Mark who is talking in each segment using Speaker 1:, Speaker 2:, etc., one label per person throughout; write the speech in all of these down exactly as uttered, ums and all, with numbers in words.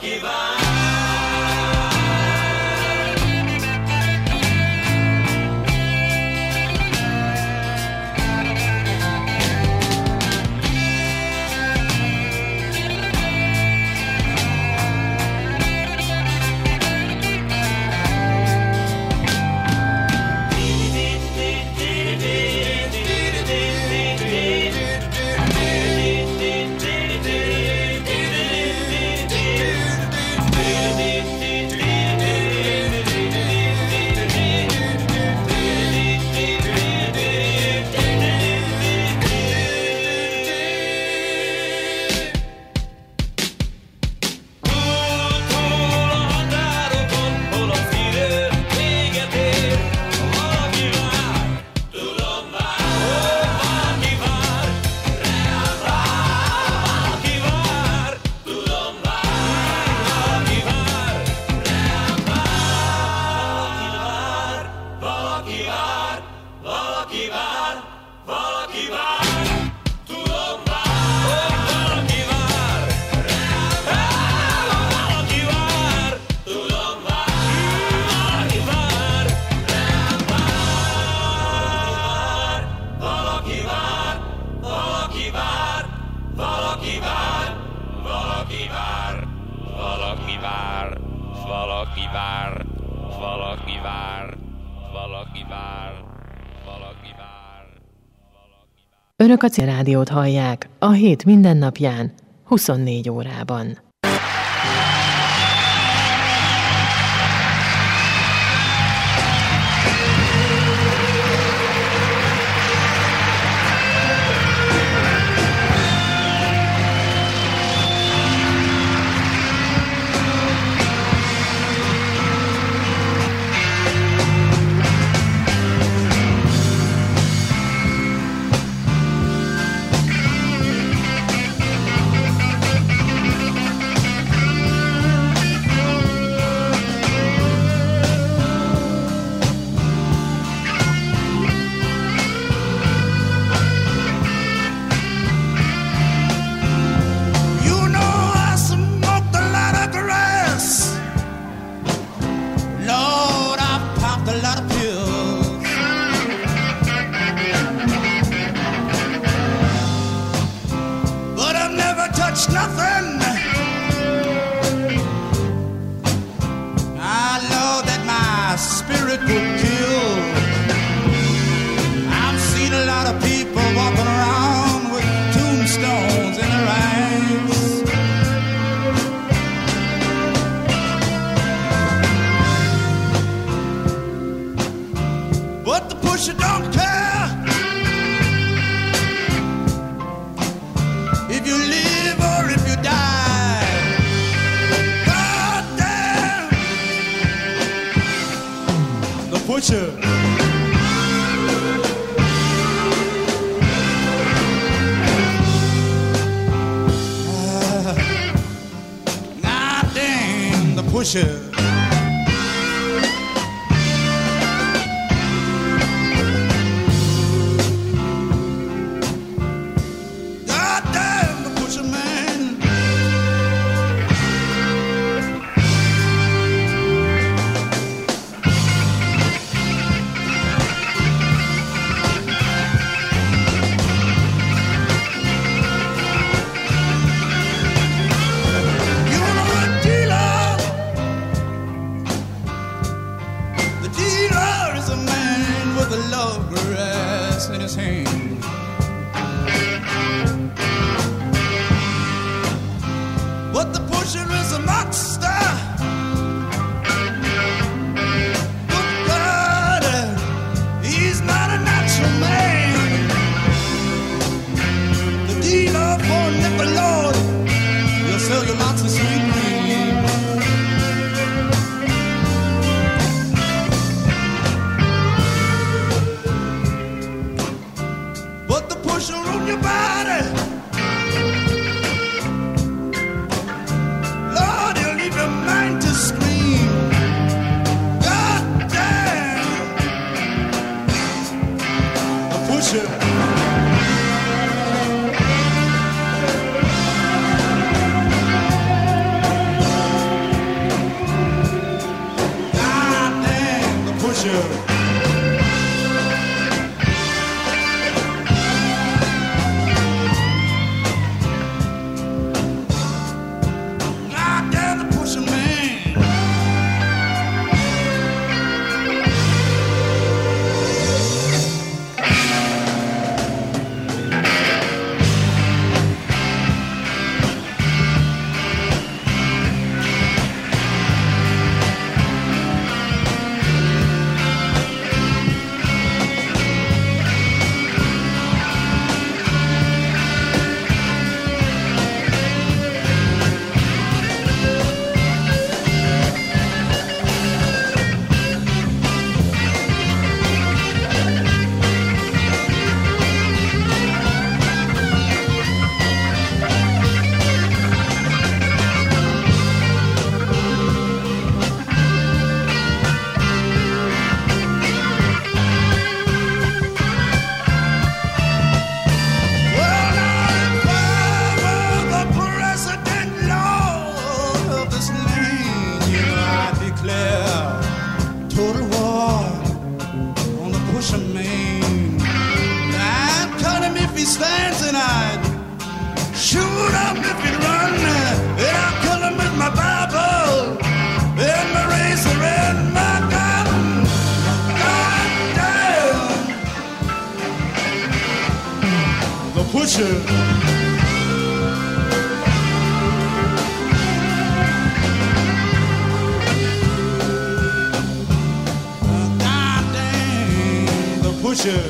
Speaker 1: valaki vár.
Speaker 2: Önök a Cél Rádiót hallják a hét mindennapján, huszonnégy órában.
Speaker 1: future.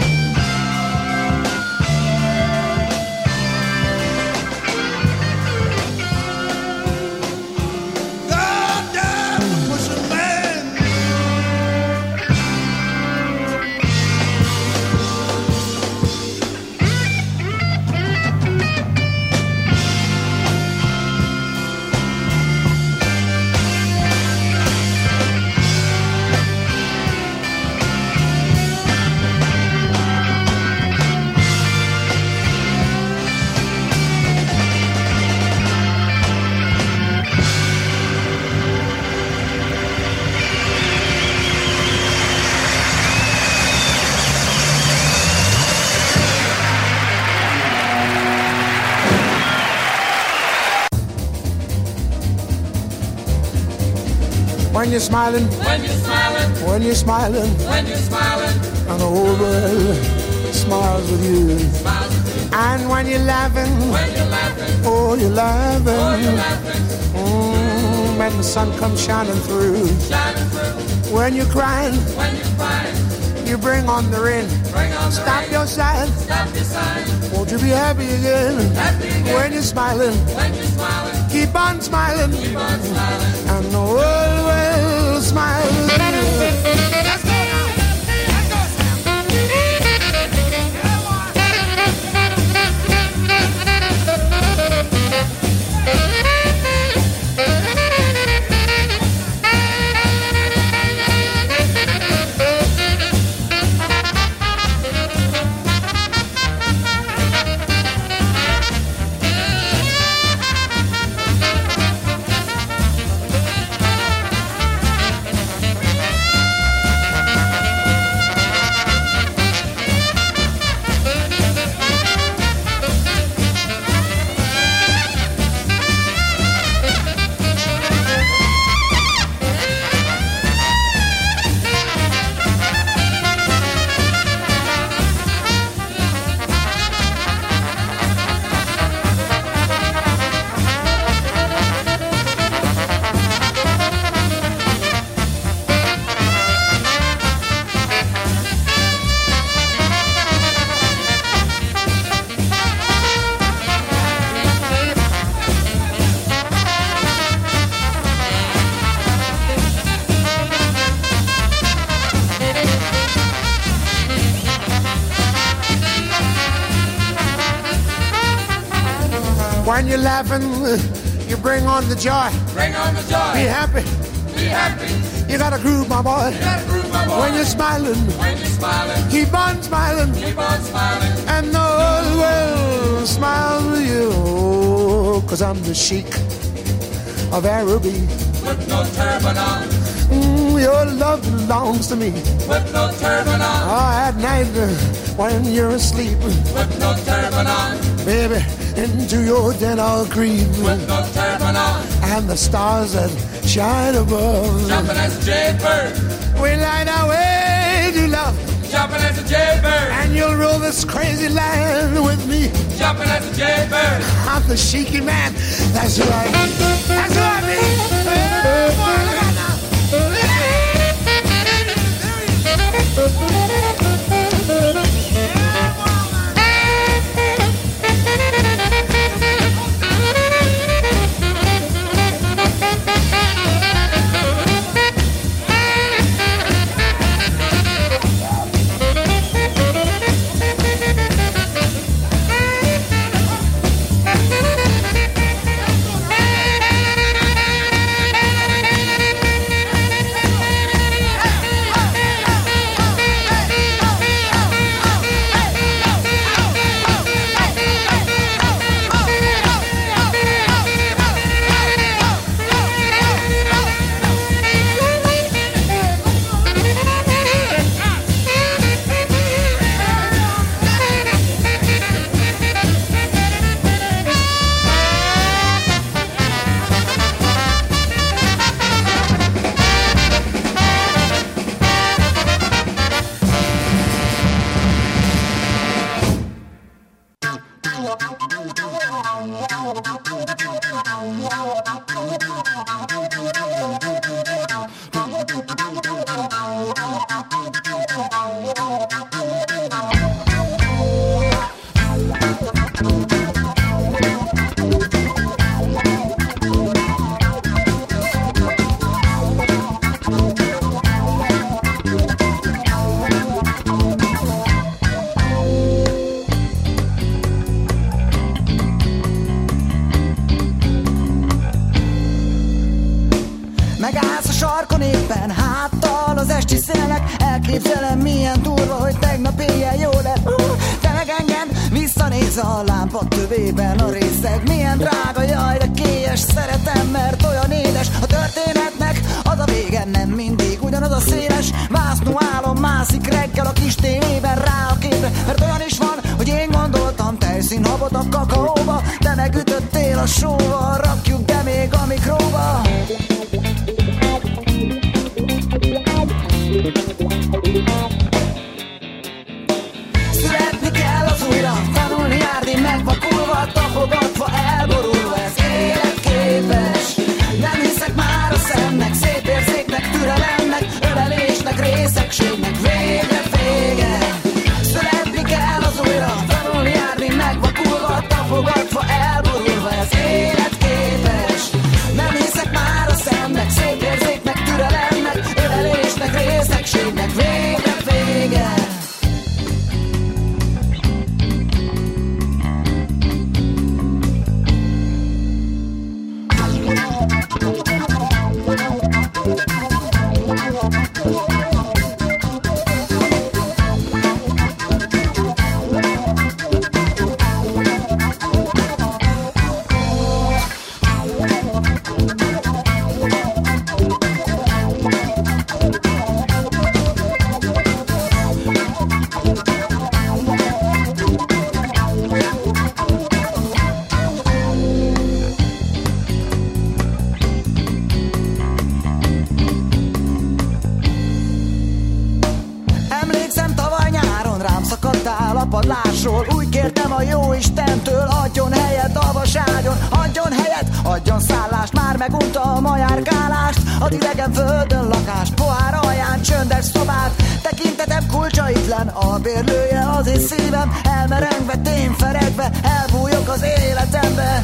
Speaker 3: When you're smiling,
Speaker 4: when you're smiling,
Speaker 3: when you're smiling,
Speaker 4: when you're smiling,
Speaker 3: and the whole world smiles with you.
Speaker 4: smiles with you.
Speaker 3: And when you're laughing,
Speaker 4: When you're laughing,
Speaker 3: oh, you're laughing.
Speaker 4: oh, you're laughing,
Speaker 3: Mm, when the sun comes shining through.
Speaker 4: shining through.
Speaker 3: When you're crying,
Speaker 4: When you're crying,
Speaker 3: you bring on the rain.
Speaker 4: bring on the
Speaker 3: Stop
Speaker 4: rain.
Speaker 3: your sighing.
Speaker 4: Stop your sign.
Speaker 3: Won't you be happy again?
Speaker 4: Happy again.
Speaker 3: When you're smiling,
Speaker 4: When you're smiling,
Speaker 3: keep on smiling.
Speaker 4: keep on smiling.
Speaker 3: And the world will smile with you.
Speaker 4: Let's go now. Let's go, Sam.
Speaker 3: When you're laughing, you bring on the joy.
Speaker 4: Bring on the joy.
Speaker 3: Be happy.
Speaker 4: Be happy.
Speaker 3: You gotta groove, my boy.
Speaker 4: Gotta prove my boy.
Speaker 3: When you're smiling,
Speaker 4: When you're smiling,
Speaker 3: keep on smiling.
Speaker 4: keep on smiling.
Speaker 3: And the whole world smiles with you. Cause I'm the sheik of Araby.
Speaker 4: Put no turban on.
Speaker 3: Mm, your love belongs to me.
Speaker 4: Put no turban on.
Speaker 3: Oh, at night uh, when you're asleep,
Speaker 4: Put no turban on.
Speaker 3: baby, into your den I'll creep.
Speaker 4: Put no turban on.
Speaker 3: And the stars that shine above,
Speaker 4: Jumping as a jaybird.
Speaker 3: we light our way to love.
Speaker 4: Jumping as a jaybird.
Speaker 3: And you'll rule this crazy land with me.
Speaker 4: Jumping as a jaybird.
Speaker 3: I'm the sheiky man. That's who I be. That's who I be. Oh, boy, look out now.
Speaker 1: Megállsz a sarkon éppen, háttal az esti szélnek. Elképzelem milyen durva, hogy tegnap éjjel jó lett. uh, Te meg engem, visszanéz a lámpa tövében a részeg. Milyen drága, jaj, de kélyes, szeretem, mert olyan édes. A történetnek az a vége, nem mindig ugyanaz a széles. Vásznú álom mászik reggel a kis tévében rá a képre. Mert olyan is van, hogy én gondoltam tejszínhabot a kakaóba. Te megütöttél a sóval, rakjuk be még a mikróba. Születni kell az újra, tanulni járni megvakulva, tapogatva, elborulva, ez életképes. Nem hiszek már a szemnek, szép érzéknek, türelemnek, ölelésnek, részegségnek, végre vége. Születni kell az újra, tanulni járni megvakulva, tapogatva, elborulva, ez életképes. Nem hiszek már a szemnek, szép érzéknek, türelemnek, ölelésnek, részegségnek, végre vége. Padlásról úgy kértem a jó Istentől, adjon helyet a vaságyon, adjon helyet, adjon szállást, már megunta a majárkálást, ad idegen földön lakást, pohár alján csöndes szobát, tekintetem kulcsaitlen, a bérlője az én szívem, elmerengve, tényferegve, elbújok az életembe.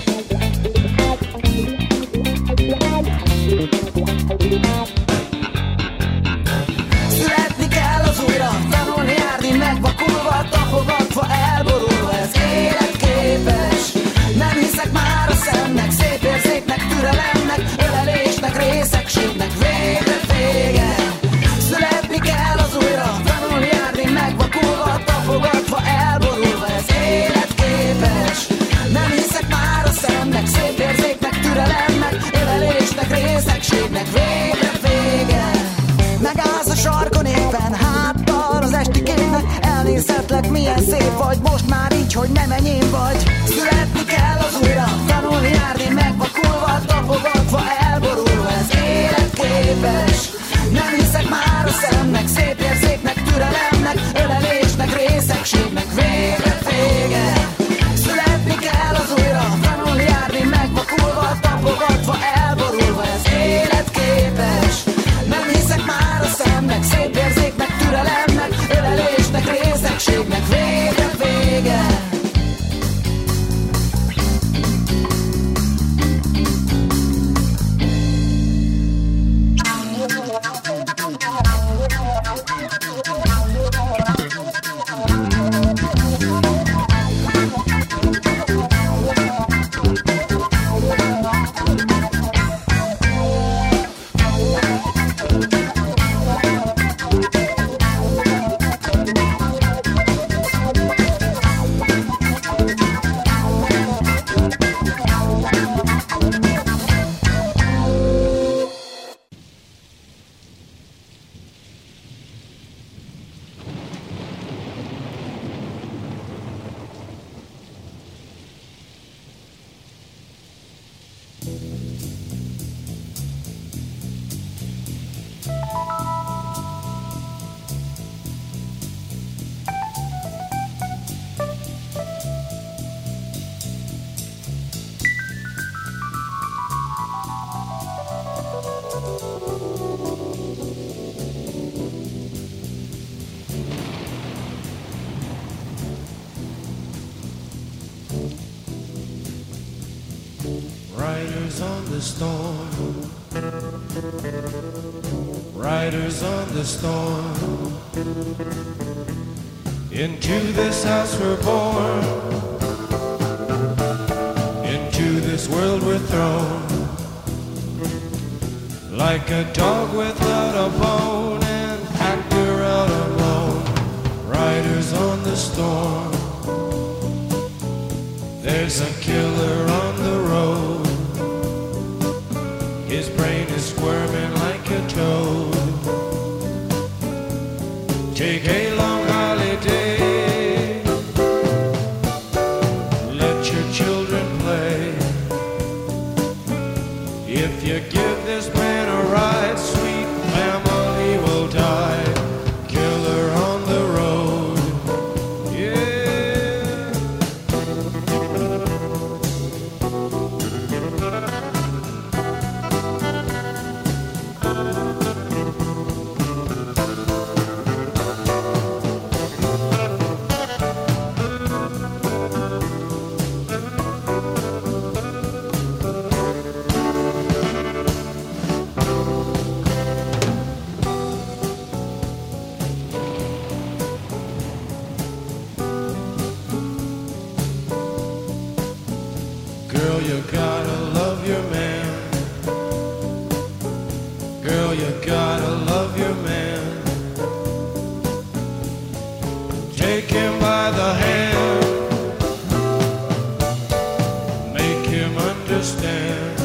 Speaker 1: Születni kell az újra, tanulni járni megvakulva, tapogatva, elborulva, ez életképes. Nem hiszek már a szemnek, szép érzéknek, türelemnek, ölelésnek, részegségnek, végre vége. Születni kell az újra, tanulni járni megvakulva, tapogatva, elborulva, ez életképes. Nem hiszek már a szemnek, szép érzéknek, türelemnek, ölelésnek, részegségnek, végre vége. Megállsz a sarkon éppen, háttal az esti képnek. Elnézhetlek, milyen szép vagy, most már így, hogy nem enyém vagy. Születni kell az újra, tanulni járni megvakulva, tapogatva, elborulva, ez életképes. Nem hiszek már a szemnek, szép érzéknek, türelemnek, ölelésnek, részegségnek, végre vége. Születni kell az újra, tanulni járni megvakulva, tapogatva, elborulva, ez életképes. Nem hiszek már a szemnek, szép érzéknek, türelemnek, ölelésnek, részegségnek, végre vége.
Speaker 5: Riders on the storm, riders on the storm. Into this house we're born, into this world we're thrown. like a dog without a bone, an actor out alone, riders on the storm. There's a killer on the road, his brain is squirming like a toad. Take a long holiday, let your children play. If you give this man a ride, sweet family will die. Killer on the road, yeah. Girl, you gotta love your man. Girl, you gotta love your man. Take him by the hand, make him understand.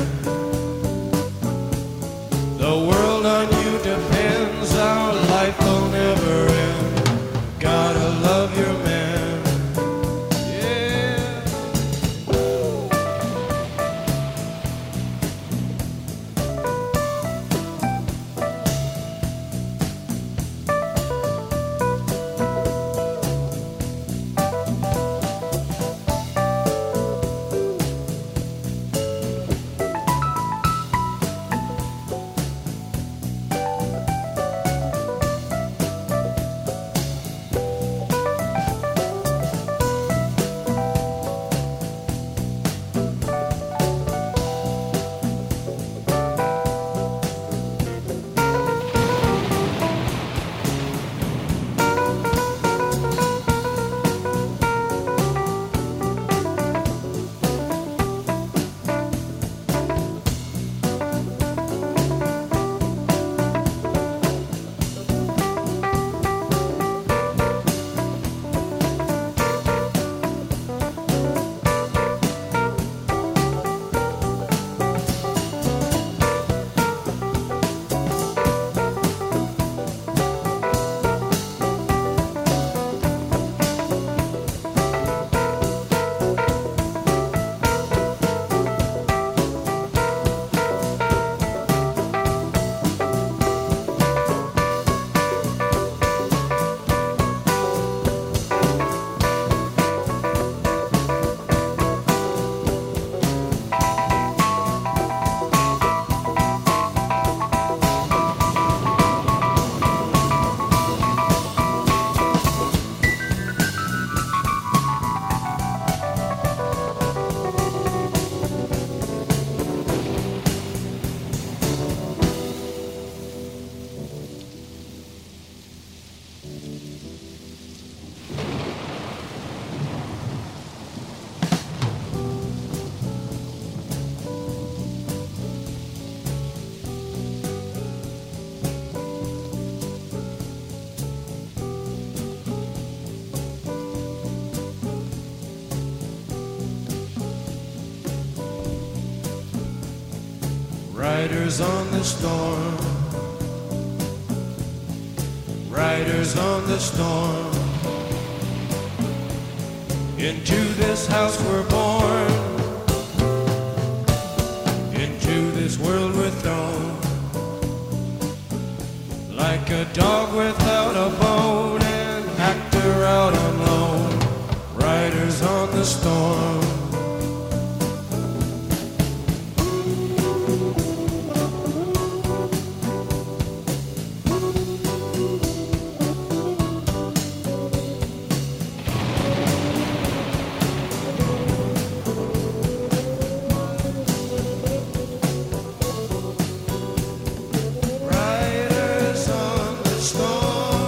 Speaker 5: The world on you depends, our life will never end. Gotta love your man. Riders on the storm, riders on the storm. Into this house we're born, into this world we're thrown, like a dog without a bone, an actor out on loan. Riders on the storm. Riders on the storm.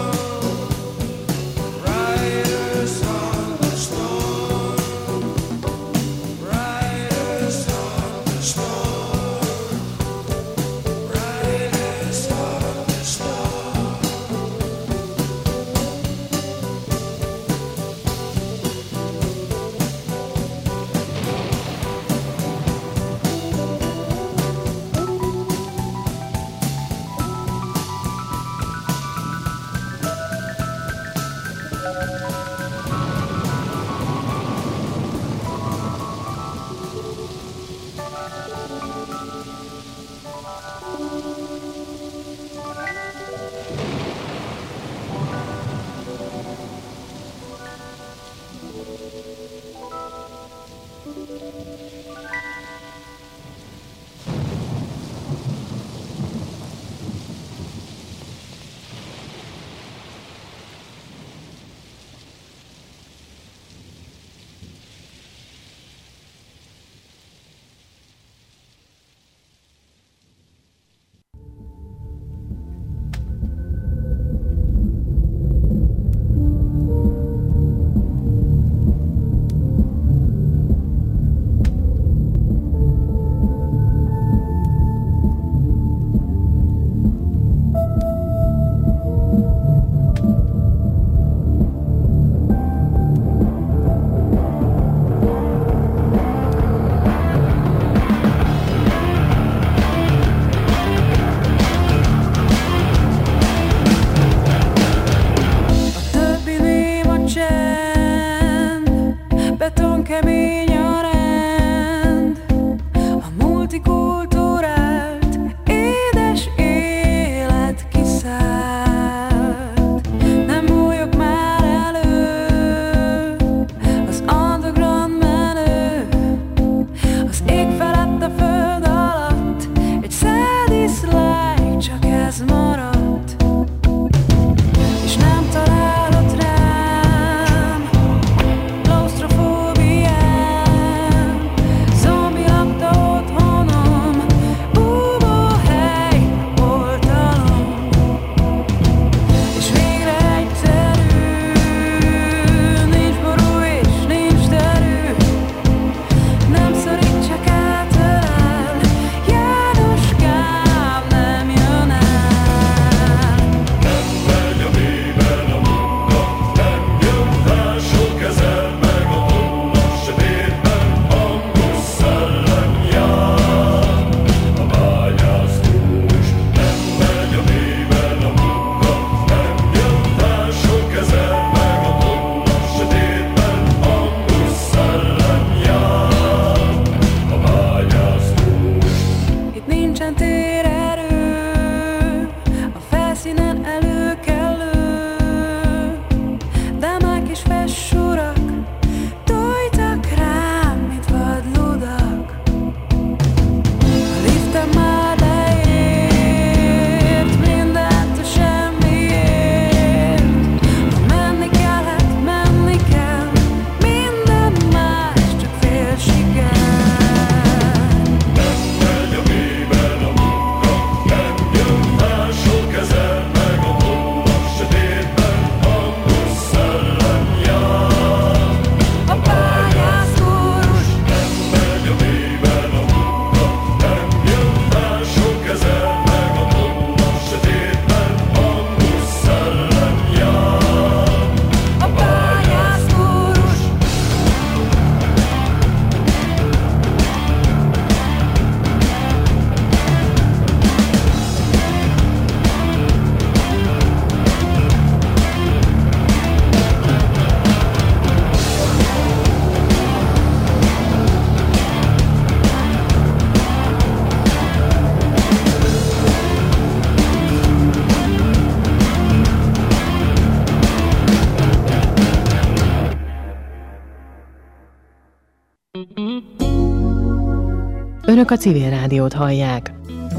Speaker 2: Önök a Civil Rádiót hallják.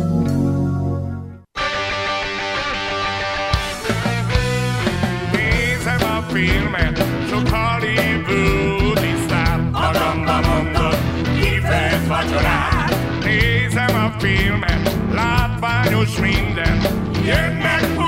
Speaker 6: Nézem a filmet, sok Hollywood isztár, magamban mondod, kifejez vacsorát. Nézem a filmet, látványos minden, jönnek